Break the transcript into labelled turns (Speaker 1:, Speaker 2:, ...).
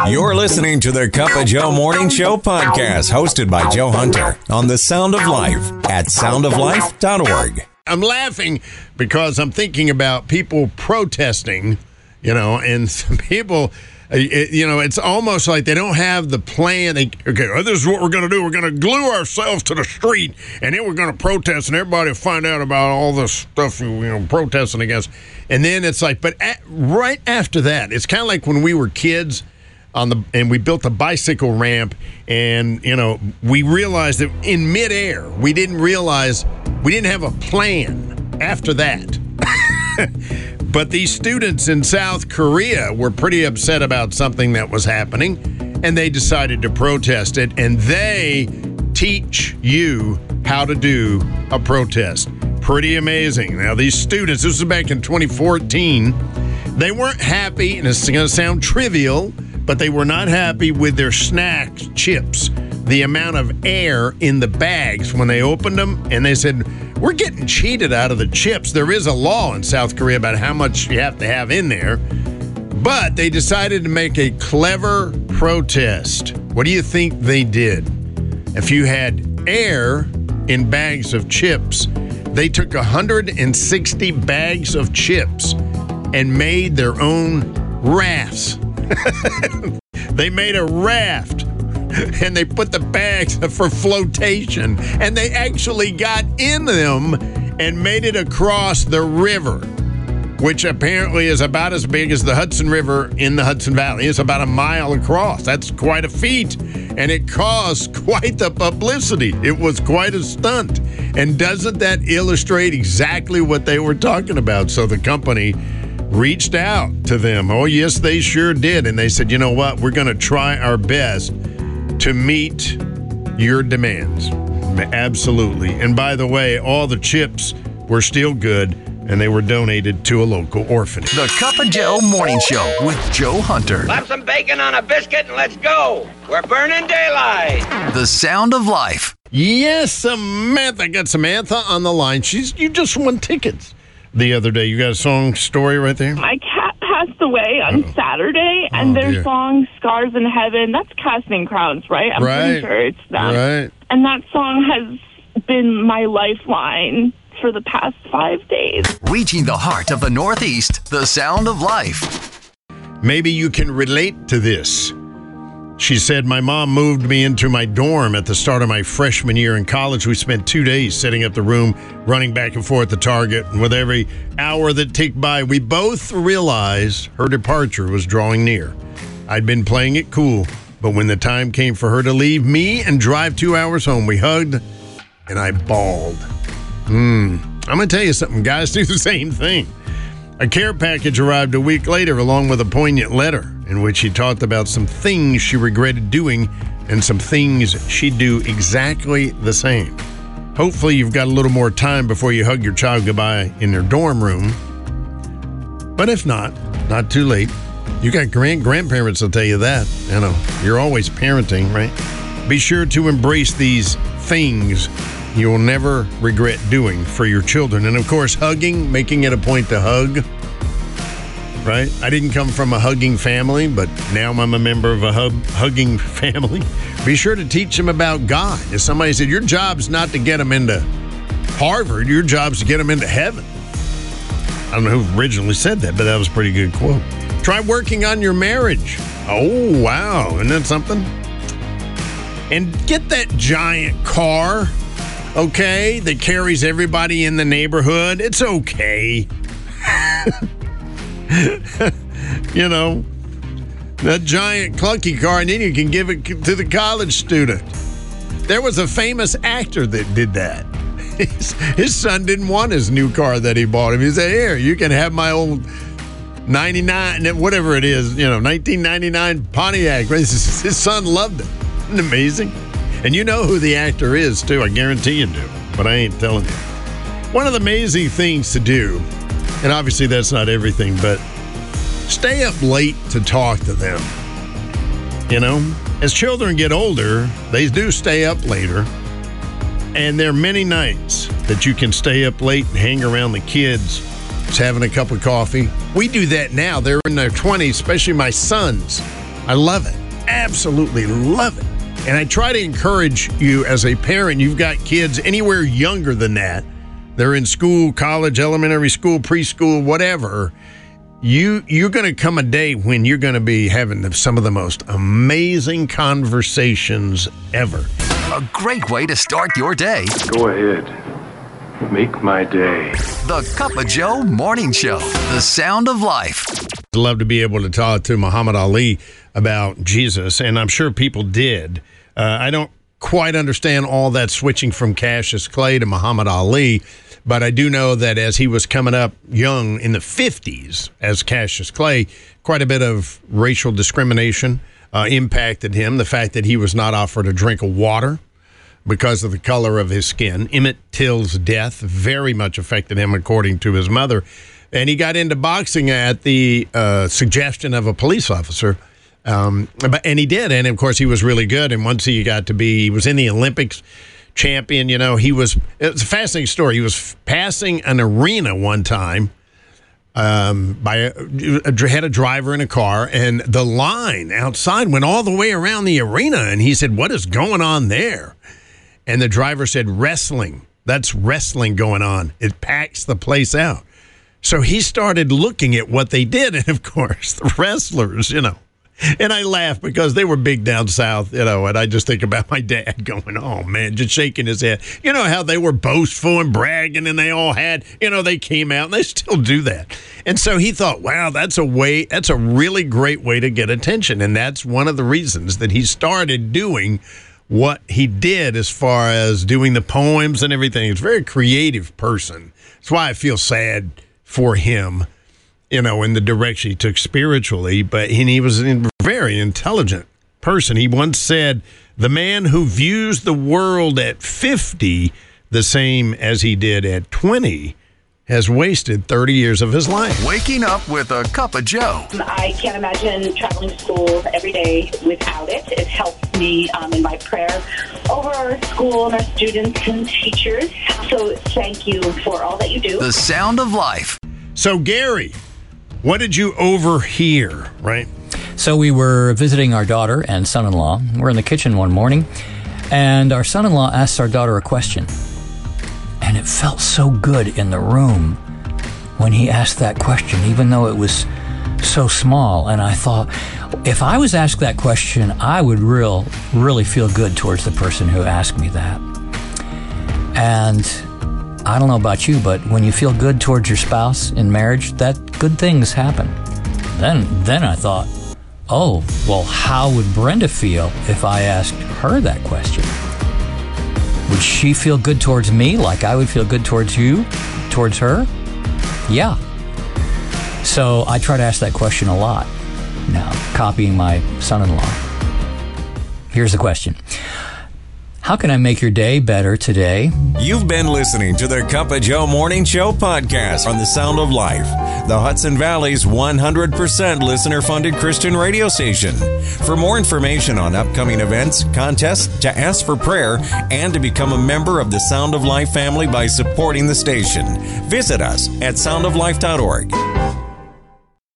Speaker 1: You're listening to the Cup of Joe Morning Show podcast, hosted by Joe Hunter on The Sound of Life at soundoflife.org.
Speaker 2: I'm laughing because I'm thinking about people protesting, and some people, it's almost like they don't have the plan. This is what we're going to do. We're going to glue ourselves to the street, and then we're going to protest, and everybody will find out about all this stuff, protesting against. And then it's like, but right after that, it's kind of like when we were kids and we built a bicycle ramp, and, we realized that in midair, we didn't have a plan after that. But these students in South Korea were pretty upset about something that was happening, and they decided to protest it, and they teach you how to do a protest. Pretty amazing. Now, these students, this was back in 2014, they weren't happy, and it's going to sound trivial, but they were not happy with their snack chips, the amount of air in the bags when they opened them, and they said, we're getting cheated out of the chips. There is a law in South Korea about how much you have to have in there, but they decided to make a clever protest. What do you think they did? If you had air in bags of chips, they took 160 bags of chips and made their own rafts. They made a raft, and they put the bags for flotation, and they actually got in them and made it across the river, which apparently is about as big as the Hudson River in the Hudson Valley. It's about a mile across. That's quite a feat, and it caused quite the publicity. It was quite a stunt. And doesn't that illustrate exactly what they were talking about? So the company reached out to them. Oh, yes, they sure did. And they said, you know what? We're going to try our best to meet your demands. Absolutely. And by the way, all the chips were still good, and they were donated to a local orphanage.
Speaker 3: The Cup of Joe Morning Show with Joe Hunter.
Speaker 4: Slap some bacon on a biscuit and let's go. We're burning daylight.
Speaker 3: The Sound of Life.
Speaker 2: Yes, Samantha. I got Samantha on the line. You just won tickets the other day. You got a song story right there?
Speaker 5: My cat passed away on Saturday, and their song Scars in Heaven, that's Casting Crowns, right? I'm pretty sure it's them.
Speaker 2: Right.
Speaker 5: And that song has been my lifeline for the past 5 days.
Speaker 3: Reaching the heart of the Northeast, the Sound of Life.
Speaker 2: Maybe you can relate to this. She said, my mom moved me into my dorm at the start of my freshman year in college. We spent 2 days setting up the room, running back and forth to Target. And with every hour that ticked by, we both realized her departure was drawing near. I'd been playing it cool, but when the time came for her to leave me and drive 2 hours home, we hugged and I bawled. I'm going to tell you something. Guys do the same thing. A care package arrived a week later along with a poignant letter in which she talked about some things she regretted doing and some things she'd do exactly the same. Hopefully you've got a little more time before you hug your child goodbye in their dorm room. But if not too late. You got grandparents that'll tell you that. You're always parenting, right? Be sure to embrace these things you will never regret doing for your children. And, of course, hugging, making it a point to hug, right? I didn't come from a hugging family, but now I'm a member of a hugging family. Be sure to teach them about God. If somebody said, your job's not to get them into Harvard, your job's to get them into heaven. I don't know who originally said that, but that was a pretty good quote. Try working on your marriage. Oh, wow. Isn't that something? And get that giant car, okay, that carries everybody in the neighborhood. It's okay. That giant clunky car, and then you can give it to the college student. There was a famous actor that did that. His son didn't want his new car that he bought him. He said, here, you can have my old 99, whatever it is, 1999 Pontiac. His son loved it. Isn't it amazing? And you know who the actor is, too. I guarantee you do. But I ain't telling you. One of the amazing things to do, and obviously that's not everything, but stay up late to talk to them. As children get older, they do stay up later. And there are many nights that you can stay up late and hang around the kids, just having a cup of coffee. We do that now. They're in their 20s, especially my sons. I love it. Absolutely love it. And I try to encourage you as a parent, you've got kids anywhere younger than that. They're in school, college, elementary school, preschool, whatever. You're going to come a day when you're going to be having some of the most amazing conversations ever.
Speaker 3: A great way to start your day.
Speaker 6: Go ahead. Make my day.
Speaker 3: The Cup of Joe Morning Show. The sound of life.
Speaker 2: I'd love to be able to talk to Muhammad Ali about Jesus, and I'm sure people did. I don't quite understand all that switching from Cassius Clay to Muhammad Ali, but I do know that as he was coming up young in the 50s as Cassius Clay, quite a bit of racial discrimination impacted him. The fact that he was not offered a drink of water because of the color of his skin. Emmett Till's death very much affected him, according to his mother. And he got into boxing at the suggestion of a police officer. And he did. And, of course, he was really good. And once he was in the Olympics, champion, it was a fascinating story. He was passing an arena one time had a driver in a car, and the line outside went all the way around the arena. And he said, "What is going on there?" And the driver said, "Wrestling. That's wrestling going on. It packs the place out." So he started looking at what they did. And, of course, the wrestlers, And I laugh because they were big down south, and I just think about my dad going, oh, man, just shaking his head. You know how they were boastful and bragging, and they all had, they came out, and they still do that. And so he thought, wow, that's a really great way to get attention. And that's one of the reasons that he started doing what he did as far as doing the poems and everything. He's a very creative person. That's why I feel sad for him, in the direction he took spiritually, but he was a very intelligent person. He once said, the man who views the world at 50 the same as he did at 20 has wasted 30 years of his life.
Speaker 3: Waking up with a cup of Joe.
Speaker 7: I can't imagine traveling to school every day without it. It helps me in my prayer over our school and our students and teachers. So thank you for all that you do.
Speaker 3: The sound of life.
Speaker 2: So, Gary, what did you overhear, right?
Speaker 8: So we were visiting our daughter and son-in-law. We're in the kitchen one morning, and our son-in-law asked our daughter a question. And it felt so good in the room when he asked that question, even though it was so small. And I thought, if I was asked that question, I would really feel good towards the person who asked me that. And I don't know about you, but when you feel good towards your spouse in marriage, that good things happen. Then I thought, oh, well, how would Brenda feel if I asked her that question? Would she feel good towards me like I would feel good towards you, towards her? Yeah. So I try to ask that question a lot now, copying my son-in-law. Here's the question. How can I make your day better today?
Speaker 1: You've been listening to the Cup of Joe Morning Show podcast on the Sound of Life, the Hudson Valley's 100% listener-funded Christian radio station. For more information on upcoming events, contests, to ask for prayer, and to become a member of the Sound of Life family by supporting the station, visit us at soundoflife.org.